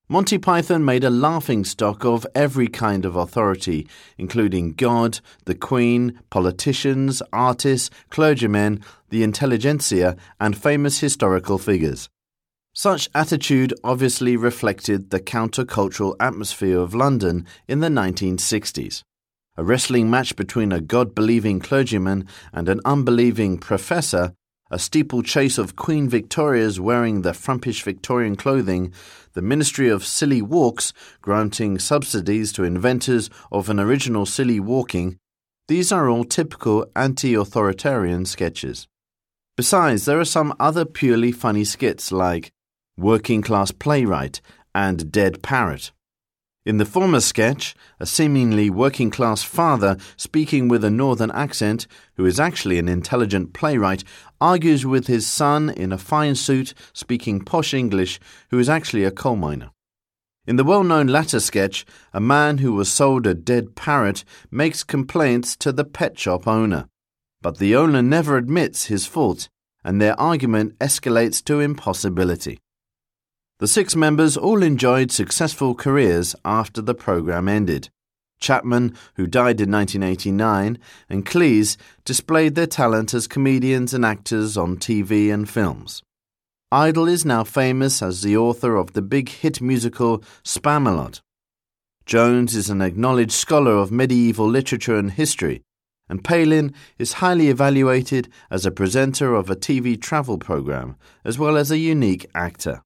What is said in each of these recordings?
Monty Python made a laughingstock of every kind of authority, including God, the Queen, politicians, artists, clergymen, the intelligentsia, and famous historical figures. Such attitude obviously reflected the countercultural atmosphere of London in the 1960s. A wrestling match between a God-believing clergyman and an unbelieving professor, a steeplechase of Queen Victorias wearing the frumpish Victorian clothing, the Ministry of Silly Walks granting subsidies to inventors of an original silly walking, these are all typical anti-authoritarian sketches. Besides, there are some other purely funny skits like Working Class Playwright and Dead Parrot. In the former sketch, a seemingly working-class father speaking with a northern accent, who is actually an intelligent playwright, argues with his son in a fine suit speaking posh English, who is actually a coal miner. In the well-known latter sketch, a man who was sold a dead parrot makes complaints to the pet shop owner, but the owner never admits his fault, and their argument escalates to impossibility. The 6 members all enjoyed successful careers after the program ended. Chapman, who died in 1989, and Cleese displayed their talent as comedians and actors on TV and films. Idle is now famous as the author of the big hit musical Spamalot. Jones is an acknowledged scholar of medieval literature and history, and Palin is highly evaluated as a presenter of a TV travel program, as well as a unique actor.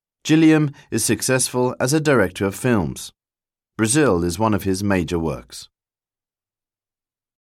Gilliam is successful as a director of films. Brazil is one of his major works.